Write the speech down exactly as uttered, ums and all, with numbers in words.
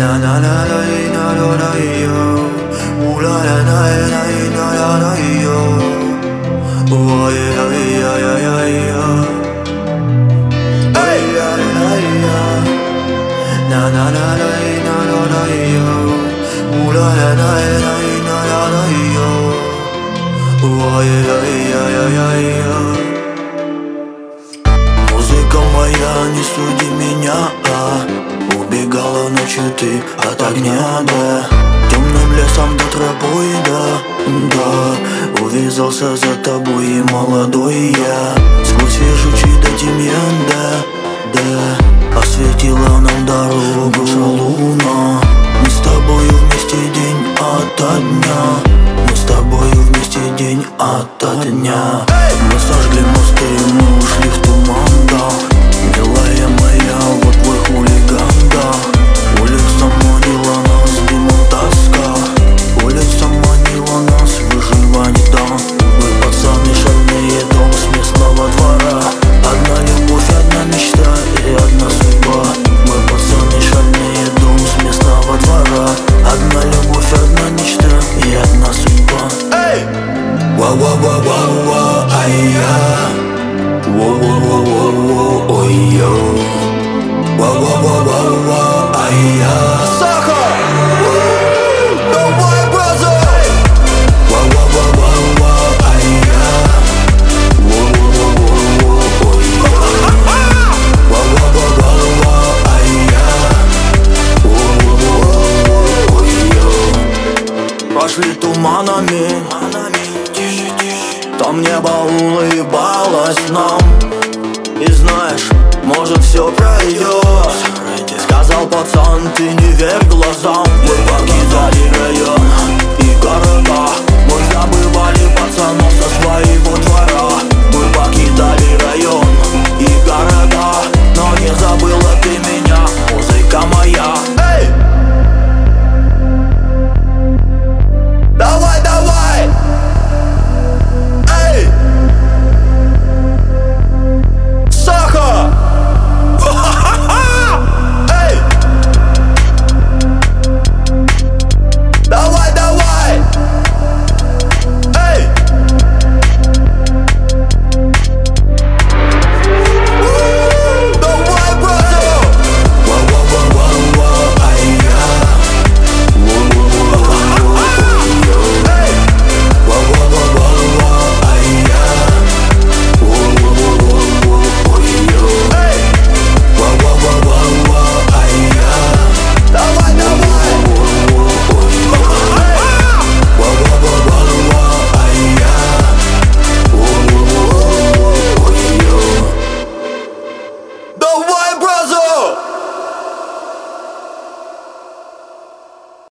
Музыка моя, не суди меня, а убегала ночью ты от огня, да. Темным лесом до тропой, да, да. Увязался за тобой и молодой я. Сквозь вежучий до тимьян, да, да. Осветила нам дорогу луна. Мы с тобою вместе день ото дня. Мы с тобою вместе день ото дня. Мы сожгли мосты, мы ушли в туман, да. Милая моя, вот твой хулиган, да. Улица манила нас, дымом тоска. Улица манила нас, выживание, да. Мы пацаны шальные, дом с местного двора. Одна любовь, одна мечта и одна судьба. Мы пацаны шальные, дом с местного двора. Одна любовь, одна мечта и одна судьба. Эй! Ва-ва-ва-ва-ва, ай-я. Во-во-во-во-во, ой-йо. Ва-ва-ва-ва-ва, ай-я. Сахар! Давай, бразер! Ва-ва-ва-ва-ва, ай-я. Во-во-во-во-во, ой-йо. Ва-ва-ва-ва-ва, ай-я. Во-во-во-во-во, ой-йо. Пошли туманами, там небо улыбалось нам. И знаешь, может все пройдет.